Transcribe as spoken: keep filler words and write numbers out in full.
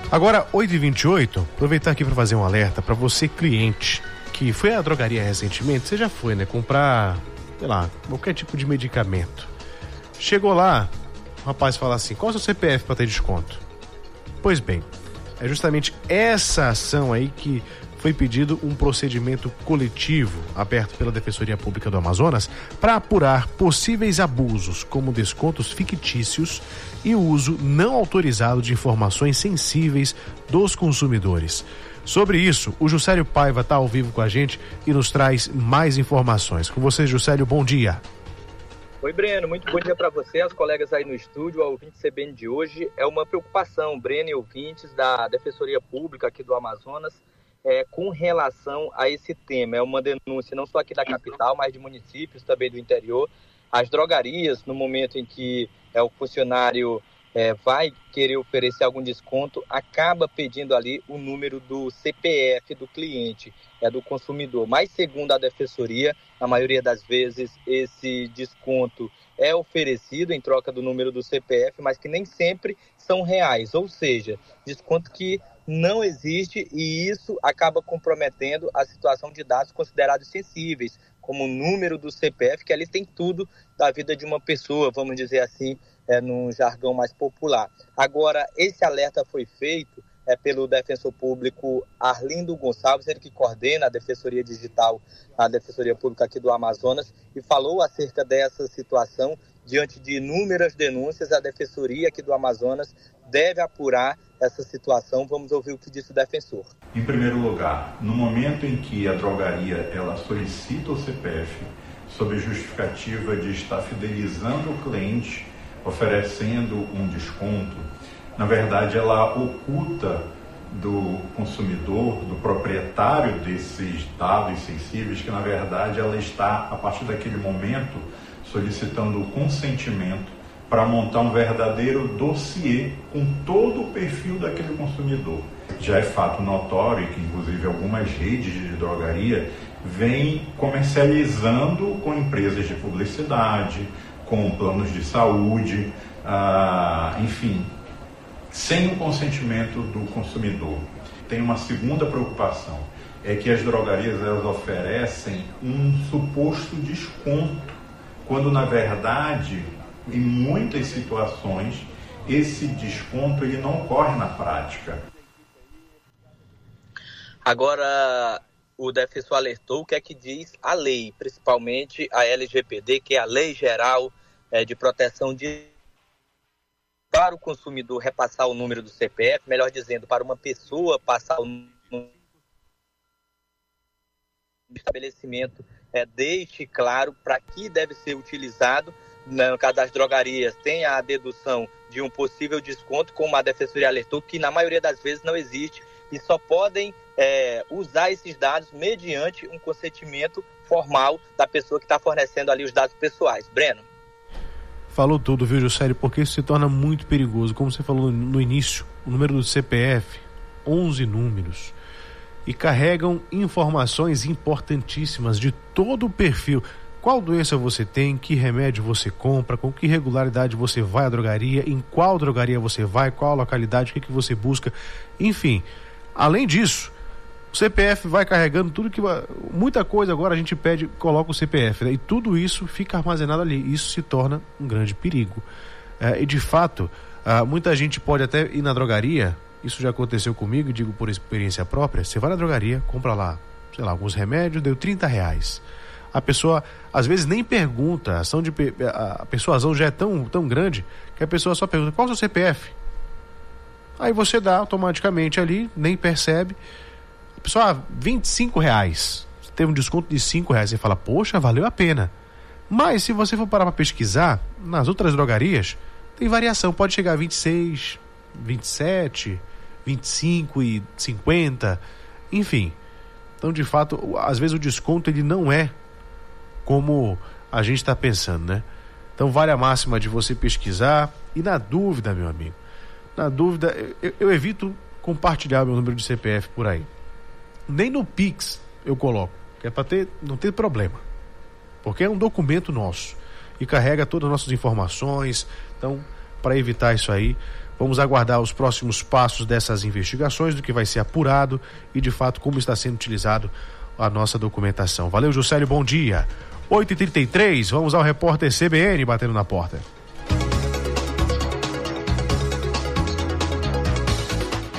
Agora, oito e vinte e oito, aproveitar aqui para fazer um alerta para você, cliente, que foi à drogaria recentemente. Você já foi, né? Comprar, sei lá, qualquer tipo de medicamento. Chegou lá, o rapaz fala assim: qual é o seu C P F para ter desconto? Pois bem, é justamente essa ação aí que foi pedido um procedimento coletivo aberto pela Defensoria Pública do Amazonas para apurar possíveis abusos, como descontos fictícios e o uso não autorizado de informações sensíveis dos consumidores. Sobre isso, o Juscelio Paiva está ao vivo com a gente e nos traz mais informações. Com você, Juscelio, bom dia. Oi, Breno, muito bom dia para você, aos colegas aí no estúdio, ao ouvinte C B N de hoje. É uma preocupação, Breno e ouvintes da Defensoria Pública aqui do Amazonas, é, com relação a esse tema. É uma denúncia não só aqui da capital, mas de municípios também do interior. As drogarias, no momento em que é, o funcionário é, vai querer oferecer algum desconto, acaba pedindo ali o número do C P F do cliente, é do consumidor. Mas, segundo a Defensoria, na maioria das vezes esse desconto é oferecido em troca do número do C P F, mas que nem sempre são reais, ou seja, desconto que não existe, e isso acaba comprometendo a situação de dados considerados sensíveis, como o número do C P F, que ali tem tudo da vida de uma pessoa, vamos dizer assim, é, num jargão mais popular. Agora, esse alerta foi feito é, pelo defensor público Arlindo Gonçalves, ele que coordena a Defensoria Digital, a Defensoria Pública aqui do Amazonas, e falou acerca dessa situação. Diante de inúmeras denúncias, a Defensoria aqui do Amazonas deve apurar essa situação. Vamos ouvir o que disse o defensor. Em primeiro lugar, no momento em que a drogaria ela solicita o C P F sob justificativa de estar fidelizando o cliente, oferecendo um desconto, na verdade ela oculta do consumidor, do proprietário desses dados sensíveis, que na verdade ela está, a partir daquele momento, solicitando o consentimento para montar um verdadeiro dossiê com todo o perfil daquele consumidor. Já é fato notório que, inclusive, algumas redes de drogaria vêm comercializando com empresas de publicidade, com planos de saúde, ah, enfim, sem o consentimento do consumidor. Tem uma segunda preocupação, é que as drogarias elas oferecem um suposto desconto, quando na verdade, em muitas situações, esse desconto ele não ocorre na prática. Agora, o defensor alertou o que é que diz a lei, principalmente a L G P D, que é a Lei Geral é, de Proteção de... Para o consumidor repassar o número do C P F, melhor dizendo, para uma pessoa passar o número do estabelecimento, é, deixe claro para que deve ser utilizado. No caso das drogarias, tem a dedução de um possível desconto, como a Defensoria alertou, que na maioria das vezes não existe, e só podem é, usar esses dados mediante um consentimento formal da pessoa que está fornecendo ali os dados pessoais. Breno? Falou tudo, viu, Juscelio, porque isso se torna muito perigoso. Como você falou no início, o número do C P F, onze números, e carregam informações importantíssimas de todo o perfil. Qual doença você tem, que remédio você compra, com que regularidade você vai à drogaria, em qual drogaria você vai, qual a localidade, o que, que você busca, enfim. Além disso, o C P F vai carregando tudo que... Muita coisa agora a gente pede, coloca o C P F, né? E tudo isso fica armazenado ali. Isso se torna um grande perigo. É, e de fato, ah, muita gente pode até ir na drogaria, isso já aconteceu comigo, digo por experiência própria, você vai na drogaria, compra lá, sei lá, alguns remédios, deu trinta reais. A pessoa, às vezes, nem pergunta, a, ação de, a persuasão já é tão, tão grande que a pessoa só pergunta, qual é o seu C P F? Aí você dá automaticamente ali, nem percebe. A pessoa, ah, vinte e cinco reais, você teve um desconto de cinco reais, você fala, poxa, valeu a pena. Mas se você for parar para pesquisar, nas outras drogarias, tem variação, pode chegar a vinte e seis, vinte e sete, vinte e cinco e cinquenta, enfim. Então, de fato, às vezes o desconto ele não é como a gente está pensando, né? Então vale a máxima de você pesquisar e, na dúvida, meu amigo, na dúvida, eu, eu evito compartilhar meu número de C P F por aí. Nem no Pix eu coloco, que é para ter, não ter problema, porque é um documento nosso e carrega todas as nossas informações. Então, para evitar isso aí, Vamos aguardar os próximos passos dessas investigações, do que vai ser apurado e, de fato, como está sendo utilizado a nossa documentação. Valeu, Juscelio, bom dia. oito e trinta e três, vamos ao repórter C B N batendo na porta.